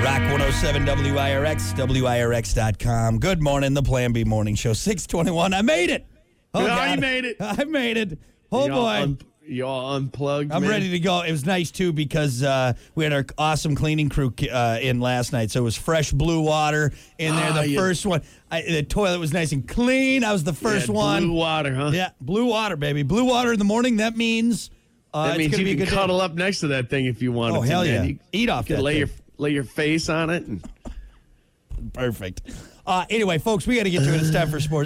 Rock 107 WIRX, WIRX.com. Good morning, the Plan B Morning Show. 621. I made it. Oh, no, God. you made it. I made it. Oh, boy. You all unplugged, I'm man? ready to go. It was nice, too, because we had our awesome cleaning crew in last night. So it was fresh blue water in there. The first one. The toilet was nice and clean. I was the first one. Blue water, huh? Yeah, blue water, baby. Blue water in the morning. That means that means you can cuddle up next to that thing if you wanted to. Oh, hell yeah. You Eat off can that lay thing. Lay your face on it. And... Perfect. Anyway, folks, we got to get to it. It's time for sports.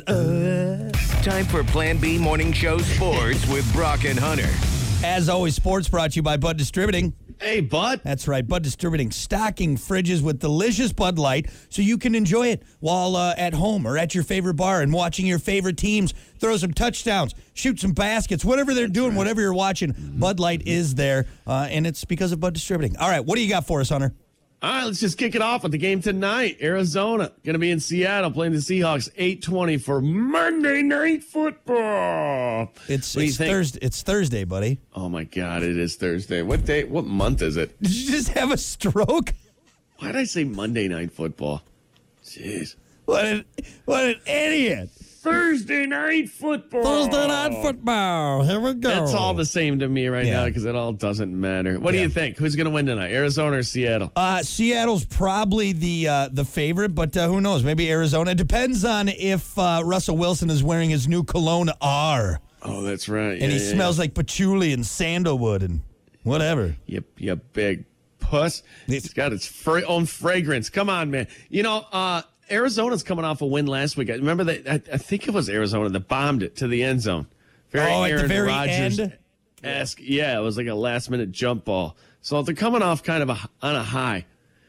Time for Plan B Morning Show Sports with Brock and Hunter. As always, sports brought to you by Bud Distributing. Hey, Bud. That's right. Bud Distributing, stocking fridges with delicious Bud Light so you can enjoy it while at home or at your favorite bar and watching your favorite teams throw some touchdowns, shoot some baskets, whatever they're doing, whatever you're watching. Bud Light is there, and it's because of Bud Distributing. All right, what do you got for us, Hunter? All right, let's just kick it off with the game tonight. Arizona going to be in Seattle playing the Seahawks 8:20 for Monday Night Football. It's Thursday. It's Thursday, buddy. Oh my God, it is Thursday. What day? What month is it? Did you just have a stroke? Why did I say Monday Night Football? Jeez, What an idiot! Thursday Night Football. Thursday Night Football. Here we go. That's all the same to me right now because it all doesn't matter. What do you think? Who's going to win tonight? Arizona or Seattle? Seattle's probably the favorite, but who knows? Maybe Arizona. It depends on if Russell Wilson is wearing his new cologne R. Oh, that's right. And he smells like patchouli and sandalwood and whatever. You big puss. It's got its own fragrance. Come on, man. You know, Arizona's coming off a win last week. I remember that. I think it was Arizona that bombed it to the end zone. At the very end? Yeah, it was like a last-minute jump ball. So they're coming off kind of on a high.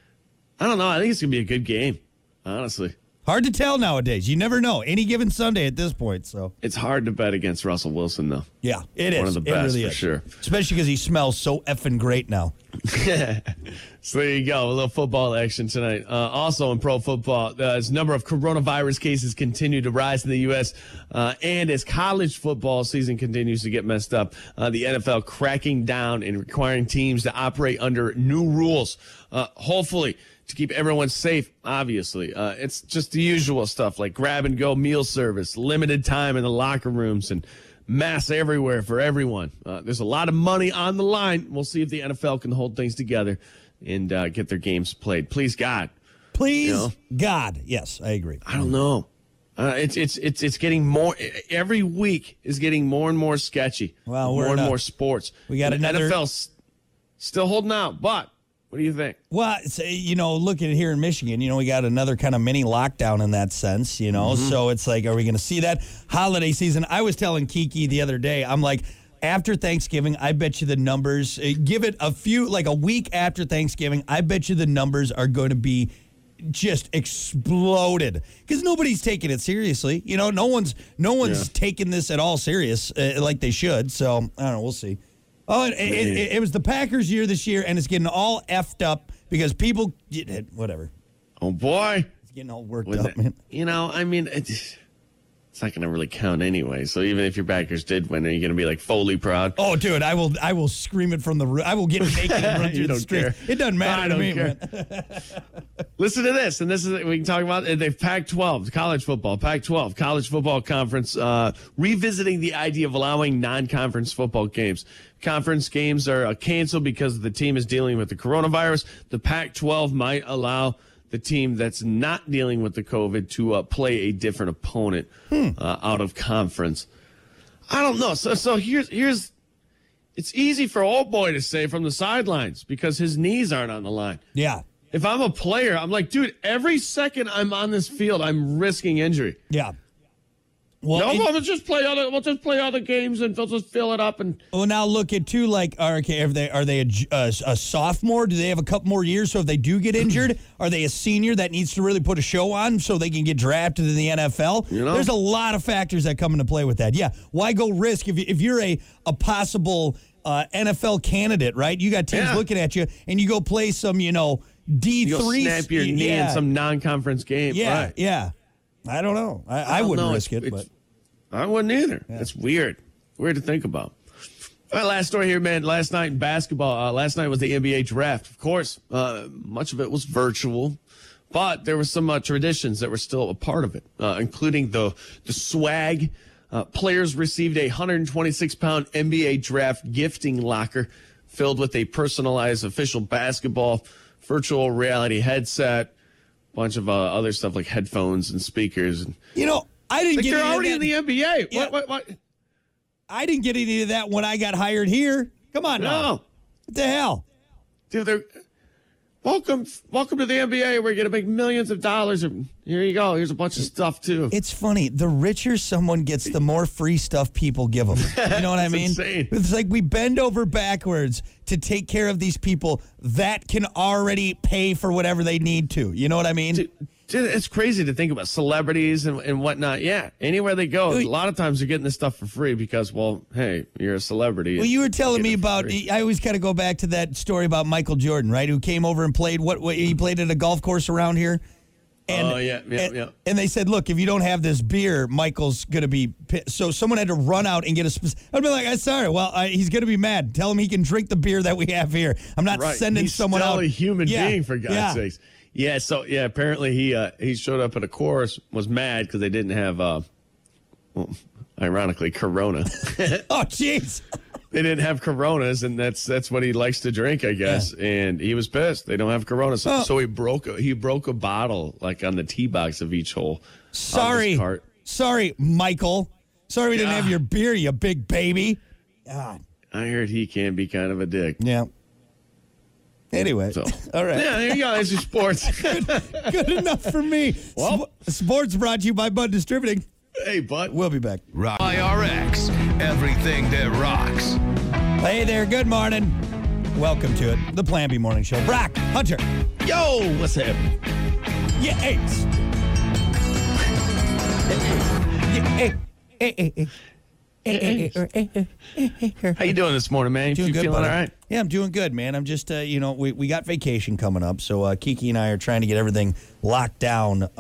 I don't know. I think it's going to be a good game, honestly. Hard to tell nowadays. You never know. Any given Sunday at this point. So it's hard to bet against Russell Wilson, though. Yeah, it is. One of the best, really for is. sure. Especially because he smells so effing great now. So there you go. A little football action tonight. Also in pro football, as number of coronavirus cases continue to rise in the U.S. And as college football season continues to get messed up, the NFL cracking down and requiring teams to operate under new rules. Hopefully, to keep everyone safe, obviously. It's just the usual stuff like grab-and-go meal service, limited time in the locker rooms, and masks everywhere for everyone. There's a lot of money on the line. We'll see if the NFL can hold things together and get their games played. Please, God. Please, God. Yes, I agree. I don't know. It's getting more. Every week is getting more and more sketchy. Well, more and more sports. We got another. NFL's still holding out, but what do you think? Well, look at it here in Michigan. We got another kind of mini lockdown in that sense, So it's like, are we going to see that holiday season? I was telling Kiki the other day, I'm like, after Thanksgiving, I bet you the numbers, give it a week after Thanksgiving, I bet you the numbers are going to be just exploded because nobody's taking it seriously. No one's taking this at all serious like they should. So I don't know. We'll see. Oh, it was the Packers' year this year, and it's getting all effed up because people, whatever. Oh, boy. It's getting all worked up, man. It's not going to really count anyway. So even if your Packers did win, are you going to be like Foley proud? Oh, dude, I will scream it from the roof. I will get naked and run through the street. It doesn't matter to me, man. Listen to this, and this is we can talk about the Pac-12, college football, Pac-12, college football conference, revisiting the idea of allowing non-conference football games. Conference games are canceled because the team is dealing with the coronavirus. The Pac-12 might allow the team that's not dealing with the COVID to play a different opponent out of conference. I don't know. So here's it's easy for old boy to say from the sidelines because his knees aren't on the line. Yeah. If I'm a player, I'm like, dude, every second I'm on this field, I'm risking injury. Yeah. Well, we'll just play other games and they'll just fill it up. And well, now look at too. Like, are they a sophomore? Do they have a couple more years? So if they do get injured, are they a senior that needs to really put a show on so they can get drafted in the NFL? There's a lot of factors that come into play with that. Yeah, why go risk if you're a possible NFL candidate, right? You got teams looking at you, and you go play some D3. You'll snap your knee in some non-conference game. Yeah, right. yeah. I don't know. I wouldn't risk it, but I wouldn't either. Yeah. It's weird to think about. All right, last story here, man. Last night in basketball, last night was the NBA draft. Of course, much of it was virtual, but there were some traditions that were still a part of it, including the swag. Players received a 126-pound NBA draft gifting locker filled with a personalized official basketball, virtual reality headset, bunch of other stuff like headphones and speakers. And, I didn't get they're any already of that. in the NBA. Yeah. What? I didn't get any of that when I got hired here. Come on now. No. What the hell? Dude, they're welcome to the NBA. We're going to make millions of dollars. Here you go. Here's a bunch of stuff, too. It's funny. The richer someone gets, the more free stuff people give them. You know what I mean? Insane. It's like we bend over backwards to take care of these people that can already pay for whatever they need to. You know what I mean? Dude, it's crazy to think about celebrities and whatnot. Yeah, anywhere they go, a lot of times they're getting this stuff for free because, well, hey, you're a celebrity. Well, you were telling me about, I always kind of go back to that story about Michael Jordan, right? Who came over and played, he played at a golf course around here. And, yeah. And they said, look, if you don't have this beer, Michael's going to be pissed. So someone had to run out and get I'd be like, I'm sorry. Well, he's going to be mad. Tell him he can drink the beer that we have here. I'm not sending someone out. He's still a human being, for God's sakes. Yeah, so, apparently he showed up at a course, was mad because they didn't have, ironically, Corona. Oh, jeez. They didn't have Coronas, and that's what he likes to drink, I guess. Yeah. And he was pissed. They don't have Coronas. So he broke a bottle, like, on the tee box of each hole. Sorry, Michael. Sorry we didn't have your beer, you big baby. God. I heard he can be kind of a dick. Yeah. Anyway, all right. Yeah, there you go. That's your sports. Good enough for me. Well, sports brought to you by Bud Distributing. Hey, Bud. We'll be back. Rock IRX, everything that rocks. Hey there, good morning. Welcome to it, the Plan B Morning Show. Brock, Hunter. Yo, what's happening? Yeah, How you doing this morning, man? Doing you good, feeling buddy. all right? Yeah, I'm doing good, man. I'm just, we got vacation coming up, so Kiki and I are trying to get everything locked down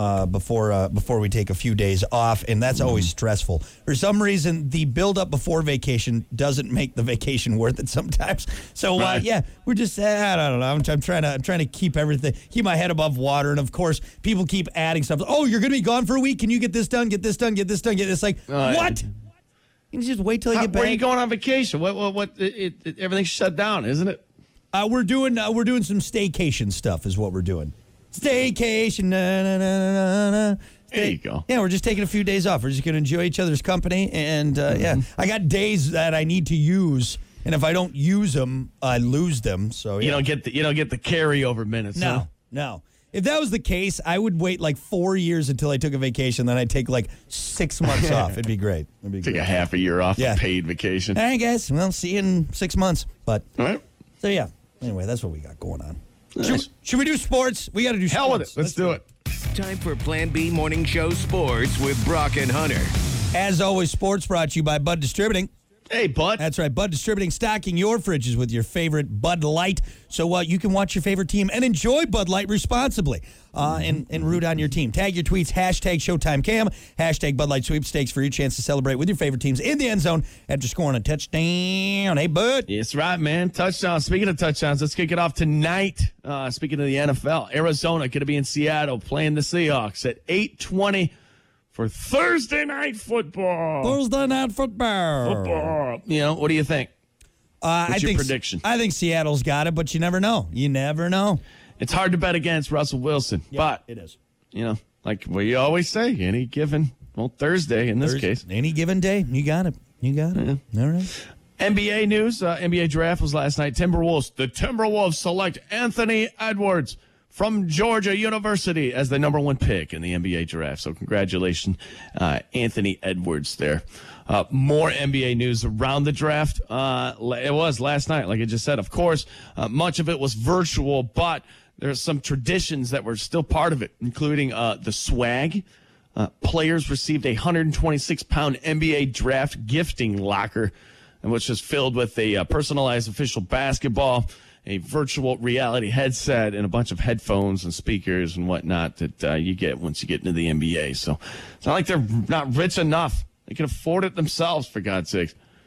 before we take a few days off, and that's always stressful. For some reason, the build-up before vacation doesn't make the vacation worth it sometimes. So, Right. we're just, I don't know. I'm trying to keep my head above water, and of course, people keep adding stuff. Oh, you're going to be gone for a week? Can you get this done? Get this done? Get this done? It's like, what? You just wait till you get back. Where are you going on vacation? Everything's shut down, isn't it? We're doing some staycation stuff is what we're doing. Staycation. Na, na, na, na, na. There you go. Yeah, we're just taking a few days off. We're just going to enjoy each other's company. And, I got days that I need to use. And if I don't use them, I lose them. So You don't get the carryover minutes. huh? No. If that was the case, I would wait like 4 years until I took a vacation. Then I'd take like 6 months off. It'd be great. Take a half a year off of paid vacation. All right, guys. Well, see you in 6 months. But All right. so, yeah. Anyway, that's what we got going on. Nice. Should we do sports? We got to do sports. Hell with it. Let's do it. Time for Plan B Morning Show Sports with Brock and Hunter. As always, sports brought to you by Bud Distributing. Hey, Bud. That's right, Bud Distributing, stocking your fridges with your favorite Bud Light, so you can watch your favorite team and enjoy Bud Light responsibly and root on your team. Tag your tweets, #ShowtimeCam, #Bud Light Sweepstakes for your chance to celebrate with your favorite teams in the end zone after scoring a touchdown. Hey, Bud. That's right, man. Touchdowns. Speaking of touchdowns, let's kick it off tonight. Speaking of the NFL, Arizona going to be in Seattle playing the Seahawks at 8:20 for Thursday night football. Thursday night football. What do you think? What's your prediction? I think Seattle's got it, but you never know. You never know. It's hard to bet against Russell Wilson, but it is. Like we always say, any given Thursday in this case, any given day, you got it. Yeah. All right. NBA news: NBA draft was last night. The Timberwolves select Anthony Edwards from Georgia University as the number 1 pick in the NBA draft. So congratulations, Anthony Edwards there. More NBA news around the draft. It was last night, like I just said. Of course, much of it was virtual, but there's some traditions that were still part of it, including the swag. Players received a 126-pound NBA draft gifting locker, which is filled with a personalized official basketball, a virtual reality headset, and a bunch of headphones and speakers and whatnot that you get once you get into the NBA. So it's not like they're not rich enough. They can afford it themselves, for God's sakes.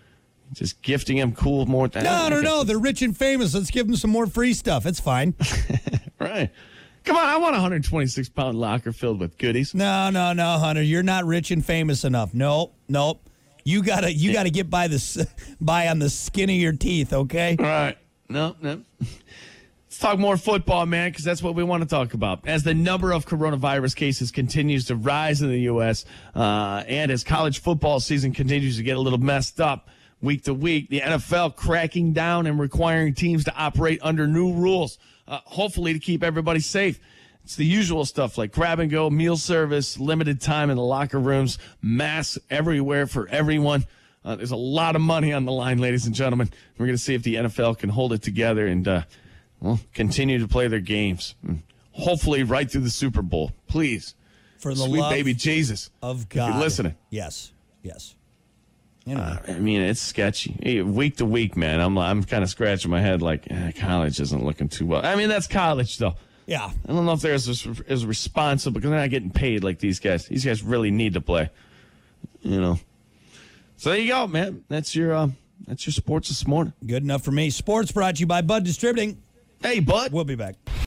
Just gifting them cool more. No. They're rich and famous. Let's give them some more free stuff. It's fine. Right. Come on, I want a 126-pound locker filled with goodies. No, Hunter. You're not rich and famous enough. Nope. You gotta get by on the skin of your teeth, okay? All right. No. Let's talk more football, man, because that's what we want to talk about. As the number of coronavirus cases continues to rise in the U.S., and as college football season continues to get a little messed up week to week, the NFL cracking down and requiring teams to operate under new rules, hopefully to keep everybody safe. It's the usual stuff like grab-and-go, meal service, limited time in the locker rooms, masks everywhere for everyone. There's a lot of money on the line, ladies and gentlemen. We're going to see if the NFL can hold it together and continue to play their games. Hopefully right through the Super Bowl. Please. For the sweet love baby Jesus. Of God. If you're listening. Yes. Anyway. I mean, it's sketchy. Hey, week to week, man, I'm kind of scratching my head like, college isn't looking too well. I mean, that's college, though. Yeah. I don't know if they're as responsible because they're not getting paid like these guys. These guys really need to play. So there you go, man. That's your sports this morning. Good enough for me. Sports brought to you by Bud Distributing. Hey, Bud. We'll be back.